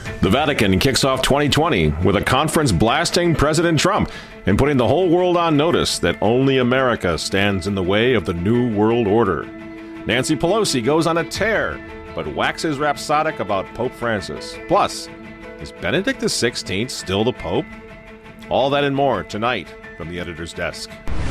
The Vatican kicks off 2020 with a conference blasting President Trump and putting the whole world on notice that only America stands in the way of the New World Order. Nancy Pelosi goes on a tear, but waxes rhapsodic about Pope Francis. Plus, is Benedict XVI still the Pope? All that and more tonight from the editor's desk.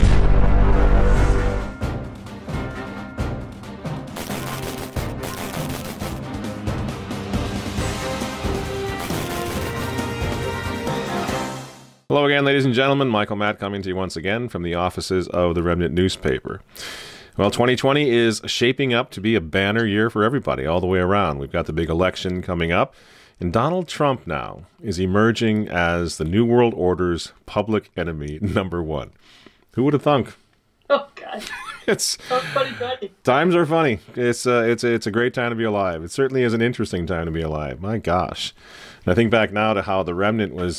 Hello again, ladies and gentlemen. Michael Matt coming to you once again from the offices of the Remnant newspaper. Well, 2020 is shaping up to be a banner year for everybody all the way around. We've got the big election coming up, and Donald Trump now is emerging as the New World Order's public enemy number one. Who would have thunk? Oh, God. It's so funny. Times are funny. It's a great time to be alive. It certainly is an interesting time to be alive. My gosh. And I think back now to how the Remnant was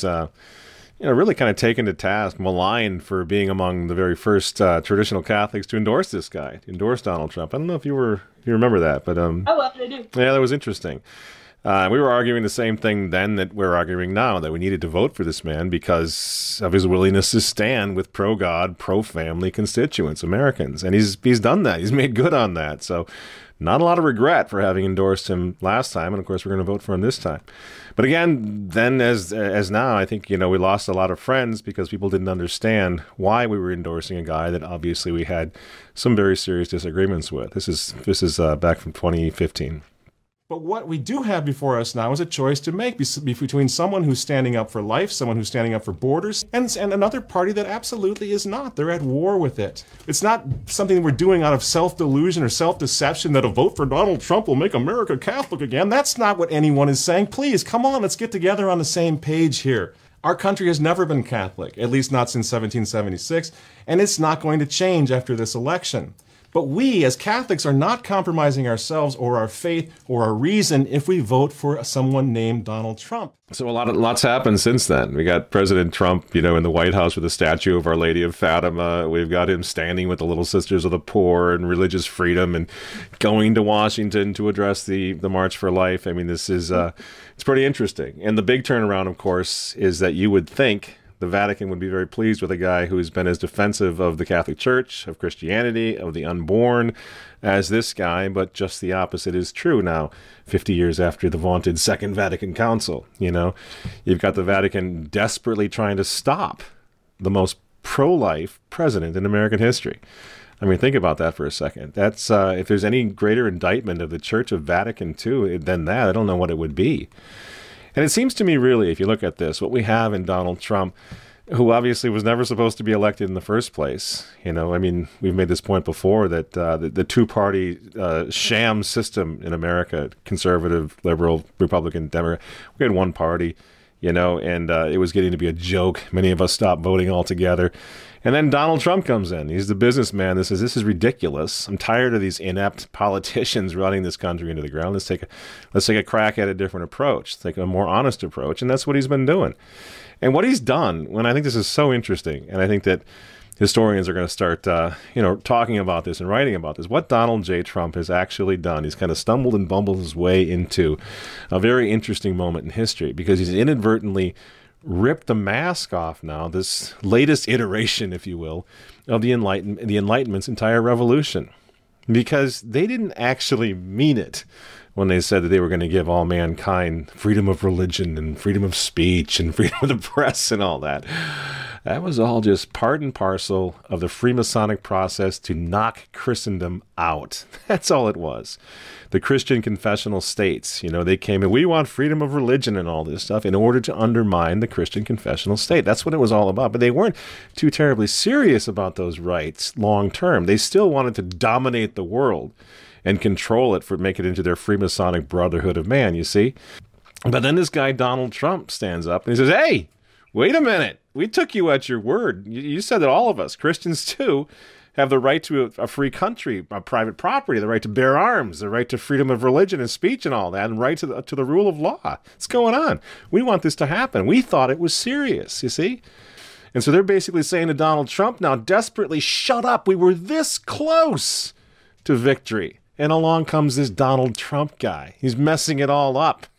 really kind of taken to task, maligned for being among the very first traditional Catholics to endorse this guy, to endorse Donald Trump. I don't know if you remember that, but I do. Yeah, that was interesting. We were arguing the same thing then that we're arguing now, that we needed to vote for this man because of his willingness to stand with pro-God, pro-family constituents, Americans. And he's done that. He's made good on that. So not a lot of regret for having endorsed him last time. And, of course, we're going to vote for him this time. But again, then as now, I think, we lost a lot of friends because people didn't understand why we were endorsing a guy that obviously we had some very serious disagreements with. This is back from 2015. But what we do have before us now is a choice to make between someone who's standing up for life, someone who's standing up for borders, and another party that absolutely is not. They're at war with it. It's not something we're doing out of self-delusion or self-deception that a vote for Donald Trump will make America Catholic again. That's not what anyone is saying. Please, come on, let's get together on the same page here. Our country has never been Catholic, at least not since 1776, and it's not going to change after this election. But we, as Catholics, are not compromising ourselves or our faith or our reason if we vote for someone named Donald Trump. So lots happened since then. We got President Trump, in the White House with a statue of Our Lady of Fatima. We've got him standing with the Little Sisters of the Poor and religious freedom and going to Washington to address the March for Life. I mean, this is it's pretty interesting. And the big turnaround, of course, is that you would think the Vatican would be very pleased with a guy who's been as defensive of the Catholic Church, of Christianity, of the unborn as this guy, but just the opposite is true now, 50 years after the vaunted Second Vatican Council. You've got the Vatican desperately trying to stop the most pro-life president in American history. I mean, think about that for a second. That's if there's any greater indictment of the Church of Vatican II than that, I don't know what it would be. And it seems to me, really, if you look at this, what we have in Donald Trump, who obviously was never supposed to be elected in the first place. We've made this point before that the two-party sham system in America, conservative, liberal, Republican, Democrat, we had one party, and it was getting to be a joke. Many of us stopped voting altogether. And then Donald Trump comes in. He's the businessman that says, this is ridiculous. I'm tired of these inept politicians running this country into the ground. Let's take a crack at a different approach. Take a more honest approach. And that's what he's been doing. And what he's done, and I think this is so interesting, and I think that historians are going to start talking about this and writing about this, what Donald J. Trump has actually done. He's kind of stumbled and bumbled his way into a very interesting moment in history because he's inadvertently ripped the mask off now, this latest iteration, if you will, of the Enlightenment's entire revolution. Because they didn't actually mean it when they said that they were going to give all mankind freedom of religion and freedom of speech and freedom of the press and all that. That was all just part and parcel of the Freemasonic process to knock Christendom out. That's all it was. The Christian confessional states, they came in, we want freedom of religion and all this stuff in order to undermine the Christian confessional state. That's what it was all about. But they weren't too terribly serious about those rights long term. They still wanted to dominate the world and control it, make it into their Freemasonic brotherhood of man, you see. But then this guy, Donald Trump, stands up and he says, hey, wait a minute. We took you at your word. You said that all of us, Christians too, have the right to a free country, a private property, the right to bear arms, the right to freedom of religion and speech and all that, and right to the rule of law. What's going on? We want this to happen. We thought it was serious, you see? And so they're basically saying to Donald Trump now, desperately, shut up. We were this close to victory. And along comes this Donald Trump guy. He's messing it all up.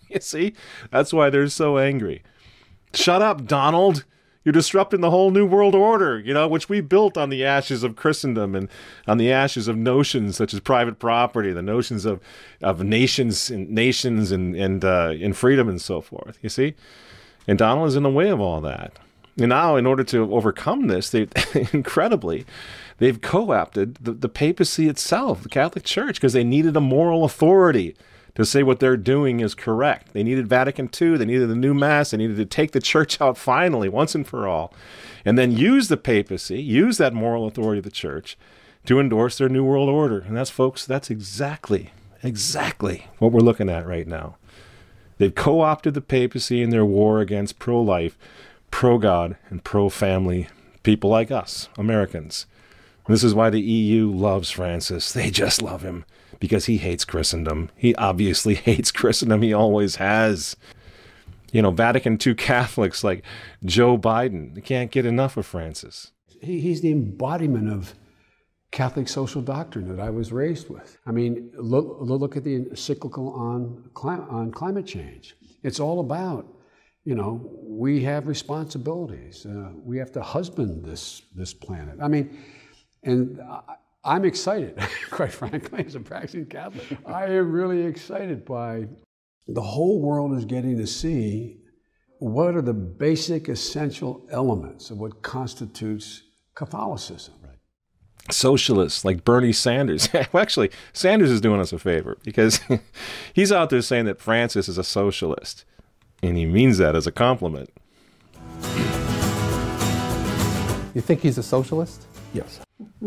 You see? That's why they're so angry. Shut up, Donald. You're disrupting the whole New World Order, which we built on the ashes of Christendom and on the ashes of notions such as private property, the notions of nations and freedom and so forth. You see? And Donald is in the way of all that. And now, in order to overcome this, incredibly, they've co-opted the papacy itself, the Catholic Church, because they needed a moral authority to say what they're doing is correct. They needed Vatican II. They needed the new Mass. They needed to take the Church out finally, once and for all, and then use the papacy, use that moral authority of the Church to endorse their New World Order. And that's exactly what we're looking at right now. They've co-opted the papacy in their war against pro-life, pro-God, and pro-family people like us, Americans. And this is why the EU loves Francis. They just love him. Because he hates Christendom. He obviously hates Christendom. He always has. Vatican II Catholics like Joe Biden, they can't get enough of Francis. He's the embodiment of Catholic social doctrine that I was raised with. I mean, look at the encyclical on climate change. It's all about, we have responsibilities. We have to husband this planet. I mean, and I'm excited, quite frankly, as a practicing Catholic. I am really excited by the whole world is getting to see what are the basic essential elements of what constitutes Catholicism. Right. Socialists like Bernie Sanders. Well, actually, Sanders is doing us a favor because he's out there saying that Francis is a socialist, and he means that as a compliment. You think he's a socialist? Yes.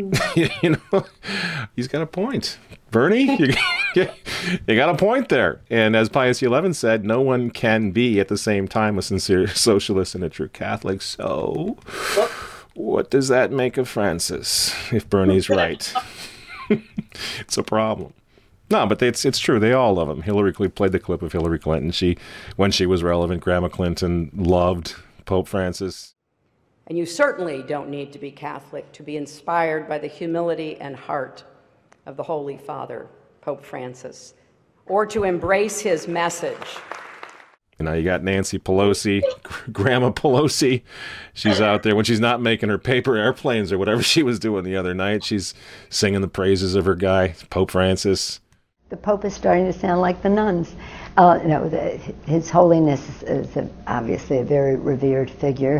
He's got a point. Bernie, you got a point there. And as Pius XI said, no one can be at the same time a sincere socialist and a true Catholic. So what does that make of Francis, if Bernie's right? It's a problem. No, but it's true. They all love him. Hillary played the clip of Hillary Clinton. When she was relevant, Grandma Clinton loved Pope Francis. And you certainly don't need to be Catholic to be inspired by the humility and heart of the Holy Father, Pope Francis, or to embrace his message. And now you got Nancy Pelosi, Grandma Pelosi. She's out there when she's not making her paper airplanes or whatever she was doing the other night. She's singing the praises of her guy, Pope Francis. The Pope is starting to sound like the nuns. His Holiness is obviously a very revered figure.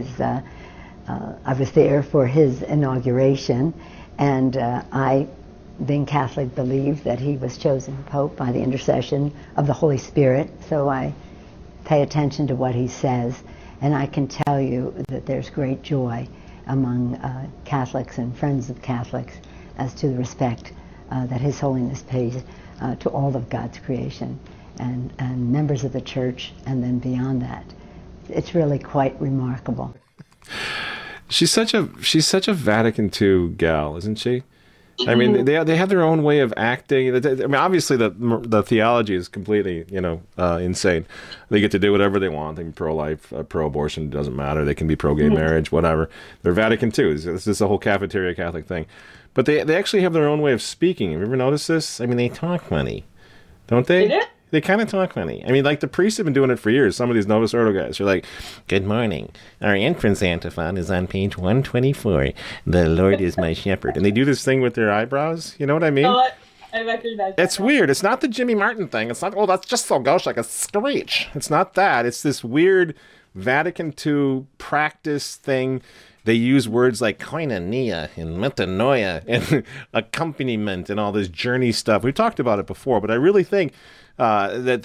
I was there for his inauguration, and I, being Catholic, believe that he was chosen Pope by the intercession of the Holy Spirit, so I pay attention to what he says, and I can tell you that there's great joy among Catholics and friends of Catholics as to the respect that His Holiness pays to all of God's creation and members of the Church, and then beyond that. It's really quite remarkable. She's such a Vatican II gal, isn't she? I mean, they have their own way of acting. I mean, obviously the theology is completely, insane. They get to do whatever they want. They can be pro-life, pro-abortion, doesn't matter. They can be pro-gay marriage, whatever. They're Vatican II. This is the whole cafeteria Catholic thing. But they actually have their own way of speaking. Have you ever noticed this? I mean, they talk funny, don't they? They do? They kind of talk funny. I mean, like the priests have been doing it for years. Some of these Novus Ordo guys are like, "Good morning. Our entrance antiphon is on page 124. The Lord is my shepherd." And they do this thing with their eyebrows. You know what I mean? Oh, I recognize that. It's weird. It's not the Jimmy Martin thing. It's not, that's just so gauche like a screech. It's not that. It's this weird Vatican II practice thing. They use words like koinonia and metanoia and accompaniment and all this journey stuff. We talked about it before, but I really think that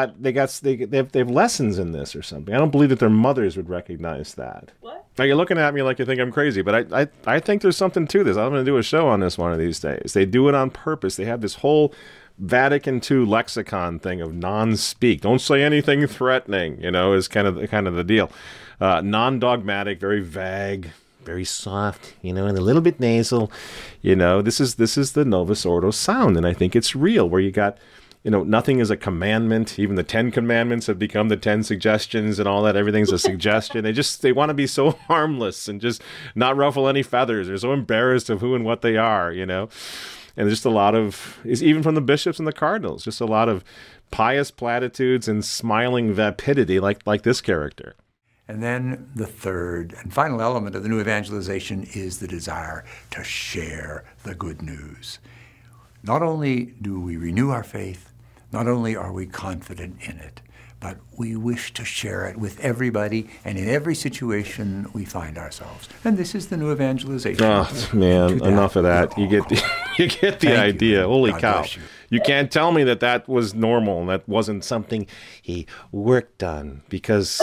they have lessons in this or something. I don't believe that their mothers would recognize that. What? Now you're looking at me like you think I'm crazy, but I think there's something to this. I'm going to do a show on this one of these days. They do it on purpose. They have this whole Vatican II lexicon thing of non-speak. Don't say anything threatening, is kind of the deal. Non-dogmatic, very vague, very soft, and a little bit nasal. This is the Novus Ordo sound, and I think it's real, where you got, nothing is a commandment. Even the 10 commandments have become the 10 suggestions and all that. Everything's a suggestion. They want to be so harmless and just not ruffle any feathers. They're so embarrassed of who and what they are, And just a lot of, even from the bishops and the cardinals, just a lot of pious platitudes and smiling vapidity like this character. And then the third and final element of the new evangelization is the desire to share the good news. Not only do we renew our faith, not only are we confident in it, but we wish to share it with everybody and in every situation we find ourselves. And this is the new evangelization. Oh, man, enough of that. You get the idea. Holy cow. You can't tell me that was normal and that wasn't something he worked on, because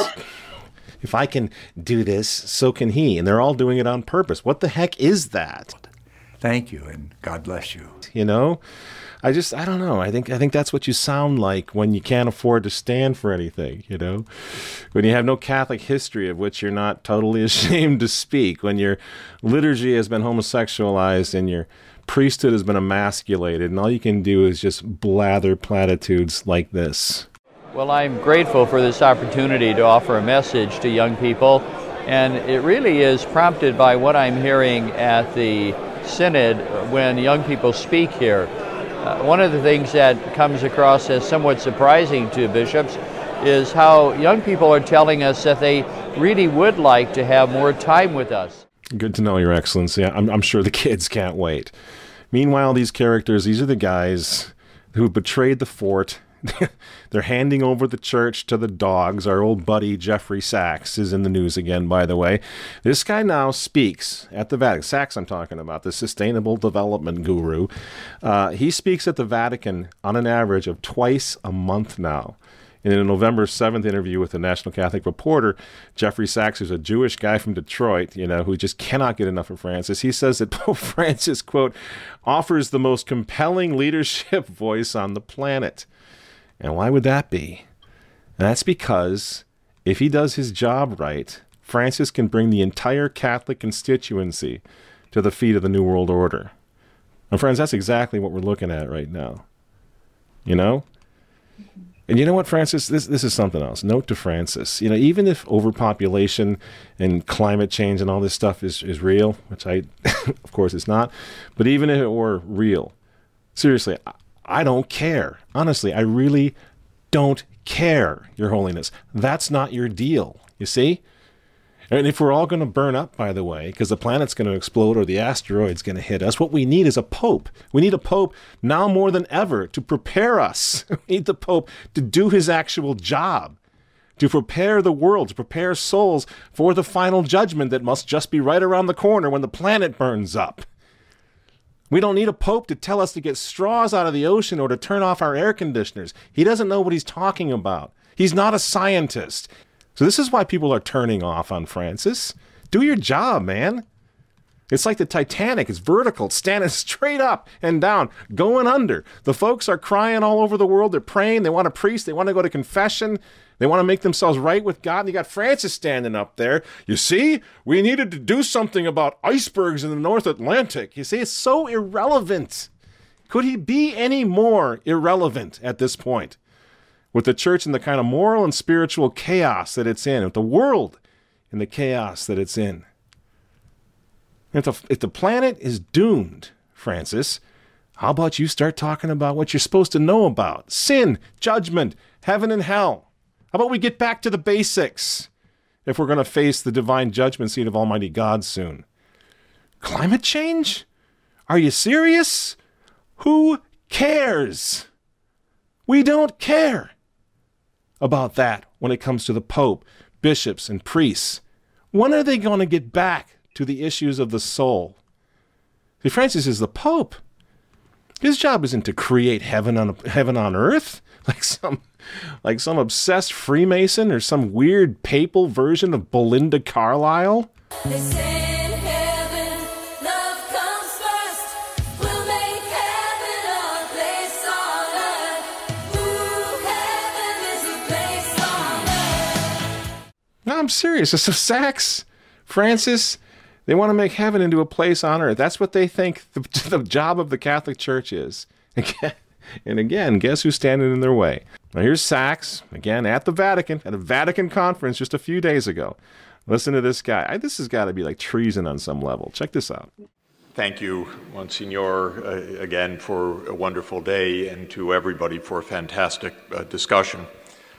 if I can do this, so can he. And they're all doing it on purpose. What the heck is that? Thank you, and God bless you. You know? I don't know. I think that's what you sound like when you can't afford to stand for anything, you know? When you have no Catholic history of which you're not totally ashamed to speak, when your liturgy has been homosexualized and your priesthood has been emasculated, and all you can do is just blather platitudes like this. Well, I'm grateful for this opportunity to offer a message to young people, and it really is prompted by what I'm hearing at the Synod when young people speak here. One of the things that comes across as somewhat surprising to bishops is how young people are telling us that they really would like to have more time with us. Good to know, Your Excellency. I'm sure the kids can't wait. Meanwhile, these characters, these are the guys who betrayed the fort. They're handing over the church to the dogs. Our old buddy Jeffrey Sachs is in the news again, by the way. This guy now speaks at the Vatican. Sachs, I'm talking about, the sustainable development guru. He speaks at the Vatican on an average of twice a month now. In a November 7th interview with the National Catholic Reporter, Jeffrey Sachs, who's a Jewish guy from Detroit, who just cannot get enough of Francis, he says that Pope Francis, quote, offers the most compelling leadership voice on the planet. And why would that be? And that's because if he does his job right, Francis can bring the entire Catholic constituency to the feet of the New World Order. And friends, that's exactly what we're looking at right now. You know? And you know what, Francis? This is something else. Note to Francis, even if overpopulation and climate change and all this stuff is real, which of course it's not, but even if it were real, seriously, I don't care. Honestly, I really don't care, Your Holiness. That's not your deal, you see? And if we're all going to burn up, by the way, because the planet's going to explode or the asteroid's going to hit us, what we need is a pope. We need a pope now more than ever to prepare us. We need the pope to do his actual job, to prepare the world, to prepare souls for the final judgment that must just be right around the corner when the planet burns up. We don't need a pope to tell us to get straws out of the ocean or to turn off our air conditioners. He doesn't know what he's talking about. He's not a scientist. So this is why people are turning off on Francis. Do your job, man. It's like the Titanic. It's vertical. It's standing straight up and down, going under. The folks are crying all over the world. They're praying. They want a priest. They want to go to confession. They want to make themselves right with God. And you got Francis standing up there. You see, we needed to do something about icebergs in the North Atlantic. You see, it's so irrelevant. Could he be any more irrelevant at this point? With the church in the kind of moral and spiritual chaos that it's in, with the world in the chaos that it's in. If the planet is doomed, Francis, how about you start talking about what you're supposed to know about? Sin, judgment, heaven and hell. How about we get back to the basics if we're going to face the divine judgment seat of Almighty God soon? Climate change? Are you serious? Who cares? We don't care about that when it comes to the Pope, bishops, and priests. When are they going to get back to the issues of the soul? See, Francis is the Pope. His job isn't to create heaven on earth like some obsessed Freemason or some weird papal version of Belinda Carlisle. They say in heaven, love comes first. We'll make heaven our place on earth. Ooh, heaven is a place on earth. No, I'm serious. So Sachs, Francis, they want to make heaven into a place on earth. That's what they think the job of the Catholic Church is. And again, guess who's standing in their way? Now here's Sachs, again, at the Vatican, at a Vatican conference just a few days ago. Listen to this guy. This has got to be like treason on some level. Check this out. Thank you, Monsignor, again for a wonderful day, and to everybody for a fantastic discussion.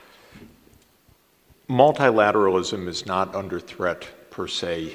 Multilateralism is not under threat per se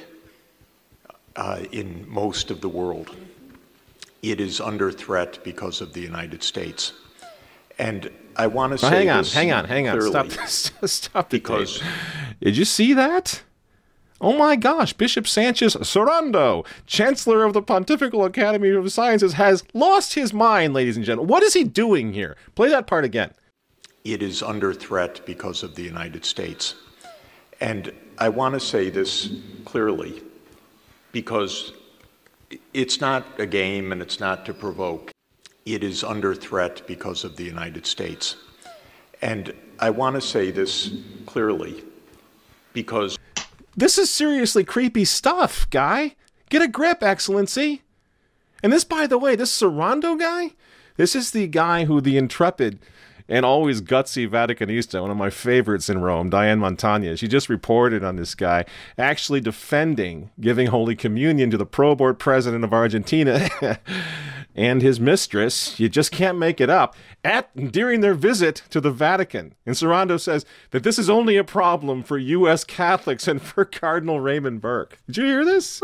in most of the world. It is under threat because of the United States. And I want to say hang on. clearly, Stop because did you see that? Oh my gosh, Bishop Sanchez Sorando, Chancellor of the Pontifical Academy of Sciences, has lost his mind, ladies and gentlemen. What is he doing here? Play that part again. it is under threat because of the United States. And I want to say this clearly, because it's not a game and it's not to provoke. It is under threat because of the United States. And I want to say this clearly, because this is seriously creepy stuff, guy. Get a grip, Excellency. And this, by the way, this Sorando guy, this is the guy who the intrepid and always gutsy Vaticanista, one of my favorites in Rome, Diane Montagna, she just reported on this guy actually defending giving Holy Communion to the pro board president of Argentina and his mistress. You just can't make it up. During their visit to the Vatican. And Sorando says that this is only a problem for U.S. Catholics and for Cardinal Raymond Burke. Did you hear this?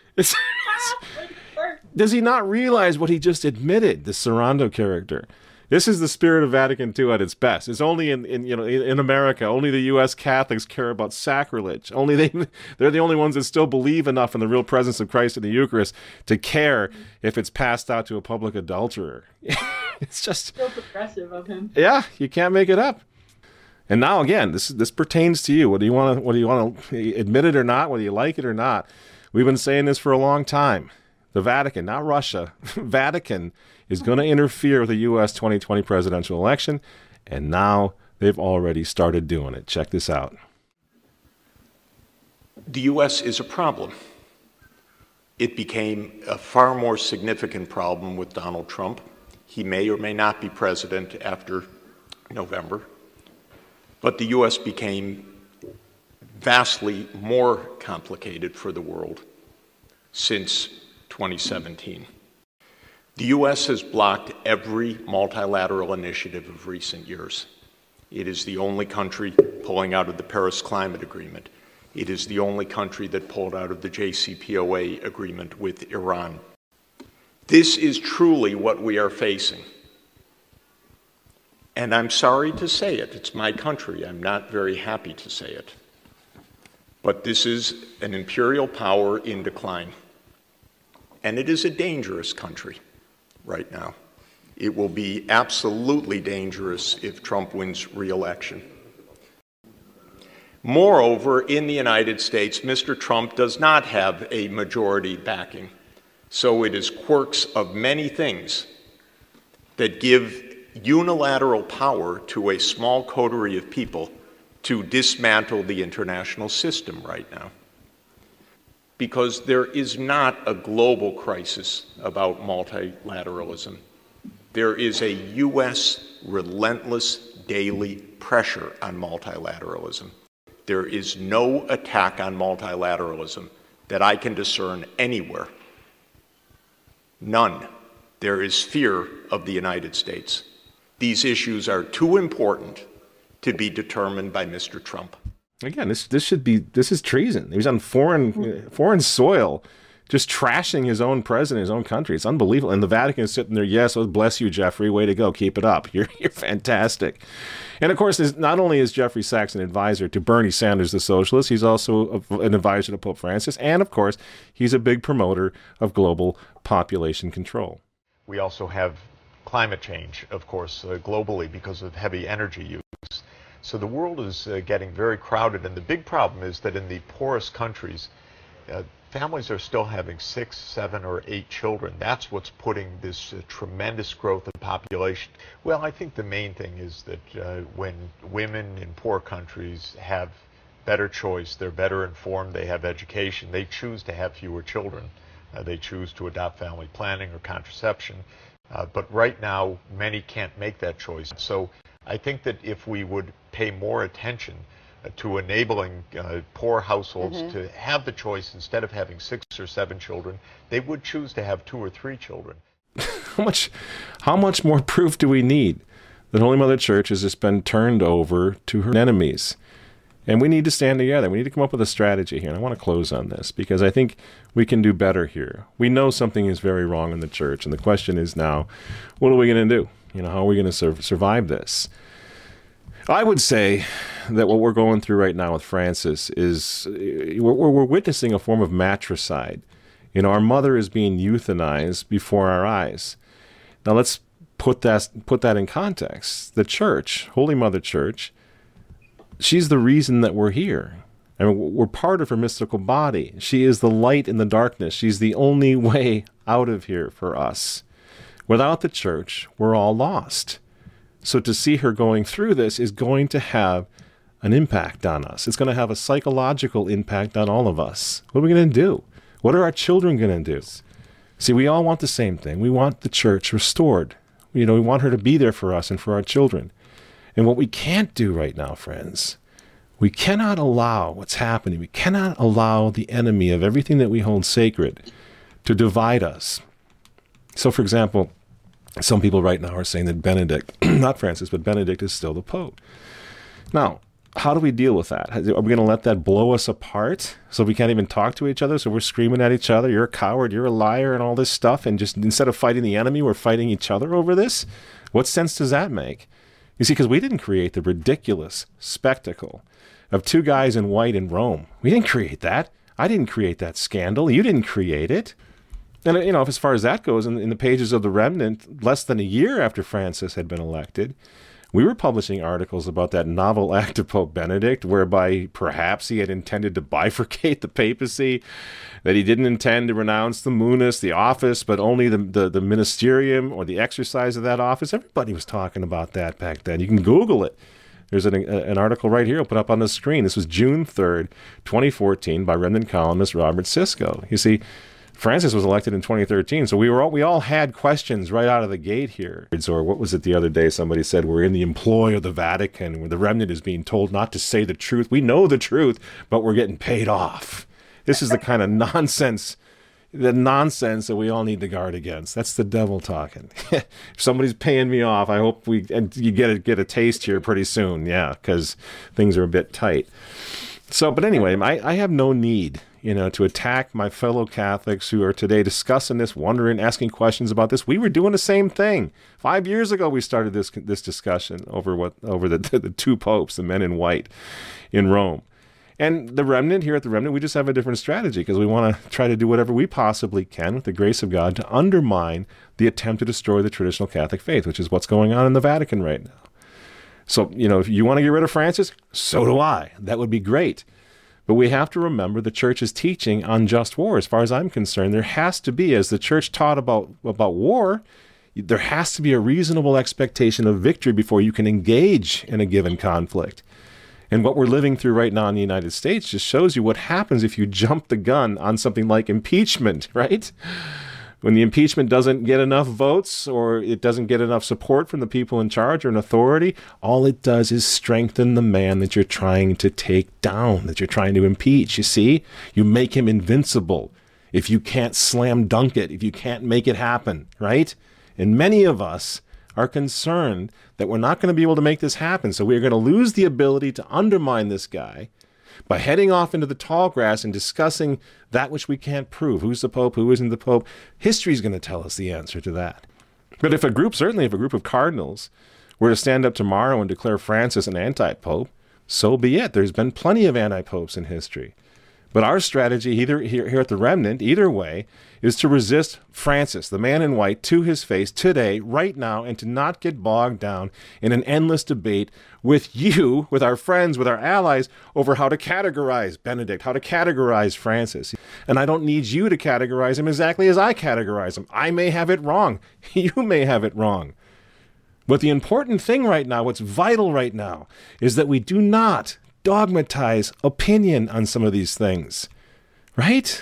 Does he not realize what he just admitted, this Sorando character? This is the spirit of Vatican II at its best. It's only in America, only the U.S. Catholics care about sacrilege. They're the only ones that still believe enough in the real presence of Christ in the Eucharist to care if it's passed out to a public adulterer. It's just so progressive of him. Yeah, you can't make it up. And now again, this pertains to you. Whether you want to admit it or not, whether you like it or not, we've been saying this for a long time. The Vatican, not Russia, Vatican is going to interfere with the U.S. 2020 presidential election, and now they've already started doing it. Check this out. the U.S. is a problem. It became a far more significant problem with Donald Trump. He may or may not be president after November, but the U.S. became vastly more complicated for the world since 2017. The U.S. has blocked every multilateral initiative of recent years. It is the only country pulling out of the Paris Climate Agreement. It is the only country that pulled out of the JCPOA agreement with Iran. This is truly what we are facing. And I'm sorry to say it. It's my country. I'm not very happy to say it. But this is an imperial power in decline. And it is a dangerous country right now. It will be absolutely dangerous if Trump wins re-election. Moreover, in the United States, Mr. Trump does not have a majority backing. So it is quirks of many things that give unilateral power to a small coterie of people to dismantle the international system right now. Because there is not a global crisis about multilateralism. There is a U.S. relentless daily pressure on multilateralism. There is no attack on multilateralism that I can discern anywhere. None. There is fear of the United States. These issues are too important to be determined by Mr. Trump. Again, this is treason. He was on foreign soil, just trashing his own president, his own country. It's unbelievable. And the Vatican is sitting there, yes, well, bless you, Jeffrey. Way to go. Keep it up. You're fantastic. And of course, not only is Jeffrey Sachs an advisor to Bernie Sanders, the socialist, he's also an advisor to Pope Francis. And of course, he's a big promoter of global population control. We also have climate change, of course, globally because of heavy energy use. So the world is getting very crowded, and the big problem is that in the poorest countries, families are still having 6, 7, or 8 children. That's what's putting this tremendous growth in population. Well, I think the main thing is that when women in poor countries have better choice, they're better informed, they have education, they choose to have fewer children. They choose to adopt family planning or contraception. But right now, many can't make that choice. So I think that if we would pay more attention to enabling poor households to have the choice, instead of having 6 or 7 children, they would choose to have 2 or 3 children. How much more proof do we need that Holy Mother Church has just been turned over to her enemies? And we need to stand together. We need to come up with a strategy here. And I want to close on this because I think we can do better here. We know something is very wrong in the church, and the question is now, what are we going to do? How are we going to survive this? I would say that what we're going through right now with Francis is we're witnessing a form of matricide. Our mother is being euthanized before our eyes. Now let's put that in context. The church, Holy Mother Church, she's the reason that we're here. I mean, we're part of her mystical body. She is the light in the darkness. She's the only way out of here for us. Without the church, we're all lost. So to see her going through this is going to have an impact on us. It's going to have a psychological impact on all of us. What are we going to do? What are our children going to do? See, we all want the same thing. We want the church restored. We want her to be there for us and for our children. And what we can't do right now, friends, we cannot allow what's happening. We cannot allow the enemy of everything that we hold sacred to divide us. So, for example, some people right now are saying that Benedict, not Francis, but Benedict is still the Pope. Now, how do we deal with that? Are we going to let that blow us apart so we can't even talk to each other? So we're screaming at each other, you're a coward, you're a liar, and all this stuff. And just instead of fighting the enemy, we're fighting each other over this? What sense does that make? You see, because we didn't create the ridiculous spectacle of 2 guys in white in Rome. We didn't create that. I didn't create that scandal. You didn't create it. And, as far as that goes, in the pages of the Remnant, less than a year after Francis had been elected, we were publishing articles about that novel act of Pope Benedict, whereby perhaps he had intended to bifurcate the papacy, that he didn't intend to renounce the munus, the office, but only the ministerium or the exercise of that office. Everybody was talking about that back then. You can Google it. There's an article right here I'll put up on the screen. This was June 3rd, 2014, by Remnant columnist Robert Sisko. You see, Francis was elected in 2013, so we all had questions right out of the gate here. Or what was it the other day? Somebody said we're in the employ of the Vatican, where the remnant is being told not to say the truth. We know the truth, but we're getting paid off. This is the kind of nonsense that we all need to guard against. That's the devil talking. If somebody's paying me off, I hope you get a taste here pretty soon. Yeah, because things are a bit tight. So, but anyway, I have no need, to attack my fellow Catholics who are today discussing this, wondering, asking questions about this. We were doing the same thing. 5 years ago, we started this discussion over the 2 popes, the men in white, in Rome. And the Remnant, here at the Remnant, we just have a different strategy because we want to try to do whatever we possibly can with the grace of God to undermine the attempt to destroy the traditional Catholic faith, which is what's going on in the Vatican right now. So, if you want to get rid of Francis, so do I. That would be great. But we have to remember the church is teaching on just war. As far as I'm concerned, there has to be, as the church taught about war, there has to be a reasonable expectation of victory before you can engage in a given conflict. And what we're living through right now in the United States just shows you what happens if you jump the gun on something like impeachment, right? When the impeachment doesn't get enough votes or it doesn't get enough support from the people in charge or in authority, all it does is strengthen the man that you're trying to take down, that you're trying to impeach. You see, you make him invincible if you can't slam dunk it, if you can't make it happen, right? And many of us are concerned that we're not going to be able to make this happen. So we're going to lose the ability to undermine this guy by heading off into the tall grass and discussing that which we can't prove. Who's the Pope? Who isn't the Pope? History's going to tell us the answer to that. But if a group of cardinals were to stand up tomorrow and declare Francis an anti-pope, so be it. There's been plenty of anti-popes in history. But our strategy either here at the Remnant, either way, is to resist Francis, the man in white, to his face today, right now, and to not get bogged down in an endless debate with you, with our friends, with our allies, over how to categorize Benedict, how to categorize Francis. And I don't need you to categorize him exactly as I categorize him. I may have it wrong. You may have it wrong. But the important thing right now, what's vital right now, is that we do not dogmatize opinion on some of these things, right?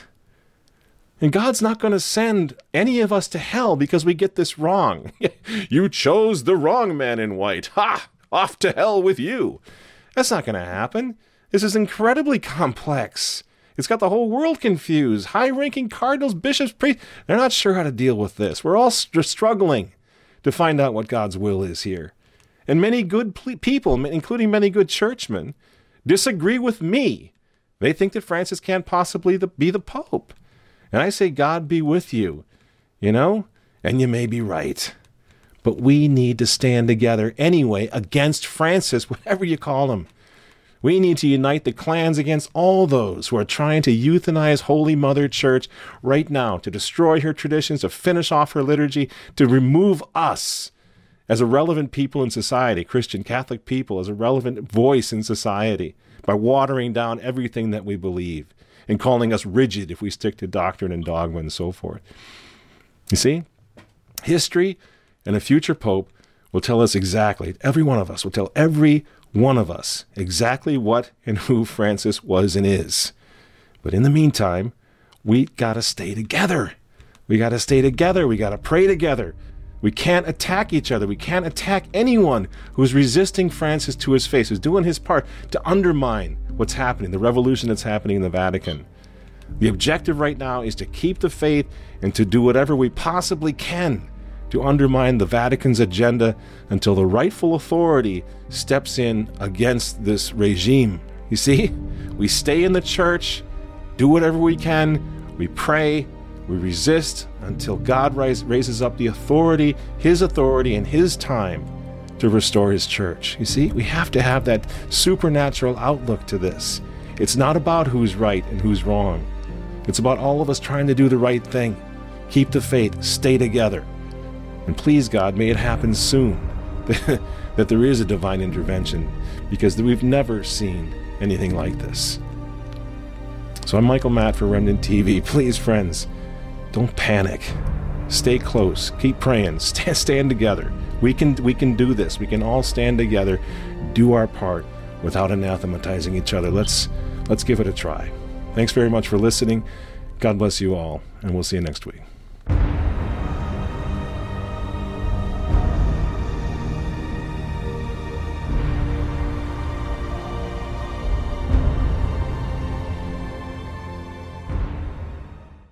And God's not going to send any of us to hell because we get this wrong. You chose the wrong man in white. Ha! Off to hell with you. That's not going to happen. This is incredibly complex. It's got the whole world confused. High-ranking cardinals, bishops, priests, they're not sure how to deal with this. We're all struggling to find out what God's will is here. And many good people, including many good churchmen, disagree with me. They think that Francis can't possibly be the Pope. And I say, God be with you, and you may be right. But we need to stand together anyway against Francis, whatever you call him. We need to unite the clans against all those who are trying to euthanize Holy Mother Church right now, to destroy her traditions, to finish off her liturgy, to remove us as a relevant people in society, Christian Catholic people, as a relevant voice in society, by watering down everything that we believe and calling us rigid if we stick to doctrine and dogma and so forth. You see, history and a future pope will tell us exactly, every one of us will tell every one of us exactly what and who Francis was and is. But in the meantime, we got to stay together. We got to stay together. We got to pray together. We can't attack each other. We can't attack anyone who's resisting Francis to his face, who's doing his part to undermine what's happening, the revolution that's happening in the Vatican. The objective right now is to keep the faith and to do whatever we possibly can to undermine the Vatican's agenda until the rightful authority steps in against this regime. You see, we stay in the church, do whatever we can, we pray, we resist until God raises up the authority in his time to restore his church. You see, we have to have that supernatural outlook to this. It's not about who's right and who's wrong. It's about all of us trying to do the right thing. Keep the faith, stay together. And please, God, may it happen soon that there is a divine intervention, because we've never seen anything like this. So I'm Michael Matt for Remnant TV. Please, friends, don't panic. Stay close. Keep praying. Stand together. We can do this. We can all stand together, do our part without anathematizing each other. Let's give it a try. Thanks very much for listening. God bless you all, and we'll see you next week.